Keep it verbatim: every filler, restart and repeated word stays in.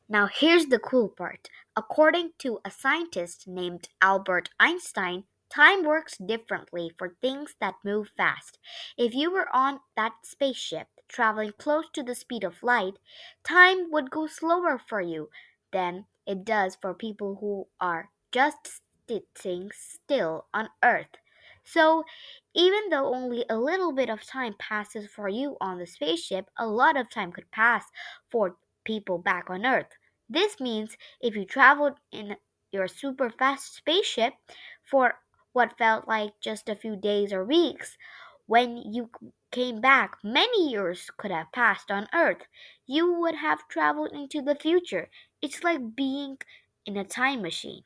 Now, here's the cool part. According to a scientist named Albert Einstein, time works differently for things that move fast. If you were on that spaceship traveling close to the speed of light, time would go slower for you than it does for people who are just sitting still on Earth. So, even though only a little bit of time passes for you on the spaceship, a lot of time could pass for people back on Earth. This means if you traveled in your super fast spaceship for what felt like just a few days or weeks, when you came back, many years could have passed on Earth. You would have traveled into the future. It's like being in a time machine.